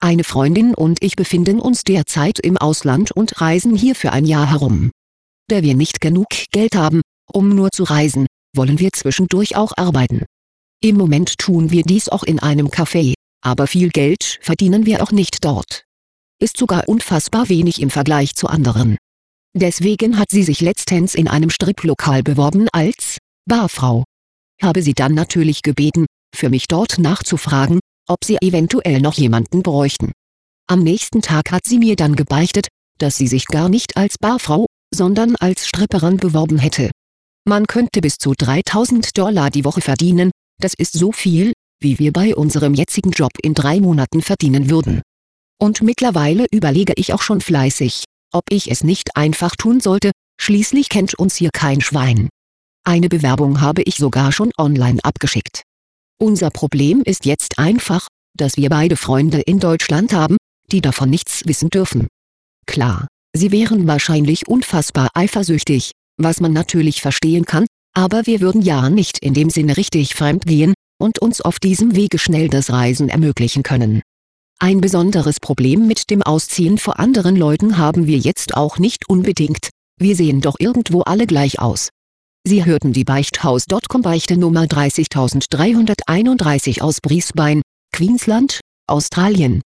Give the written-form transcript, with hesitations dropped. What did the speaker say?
Eine Freundin und ich befinden uns derzeit im Ausland und reisen hier für ein Jahr herum. Da wir nicht genug Geld haben, um nur zu reisen, wollen wir zwischendurch auch arbeiten. Im Moment tun wir dies auch in einem Café, aber viel Geld verdienen wir auch nicht dort. Ist sogar unfassbar wenig im Vergleich zu anderen. Deswegen hat sie sich letztens in einem Striplokal beworben als Barfrau. Habe sie dann natürlich gebeten, für mich dort nachzufragen, ob sie eventuell noch jemanden bräuchten. Am nächsten Tag hat sie mir dann gebeichtet, dass sie sich gar nicht als Barfrau, sondern als Stripperin beworben hätte. Man könnte bis zu $3.000 die Woche verdienen, das ist so viel, wie wir bei unserem jetzigen Job in 3 Monaten verdienen würden. Und mittlerweile überlege ich auch schon fleißig, ob ich es nicht einfach tun sollte, schließlich kennt uns hier kein Schwein. Eine Bewerbung habe ich sogar schon online abgeschickt. Unser Problem ist jetzt einfach, dass wir beide Freunde in Deutschland haben, die davon nichts wissen dürfen. Klar, sie wären wahrscheinlich unfassbar eifersüchtig, was man natürlich verstehen kann, aber wir würden ja nicht in dem Sinne richtig fremd gehen und uns auf diesem Wege schnell das Reisen ermöglichen können. Ein besonderes Problem mit dem Ausziehen vor anderen Leuten haben wir jetzt auch nicht unbedingt, wir sehen doch irgendwo alle gleich aus. Sie hörten die Beichthaus.com Beichte Nummer 30331 aus Brisbane, Queensland, Australien.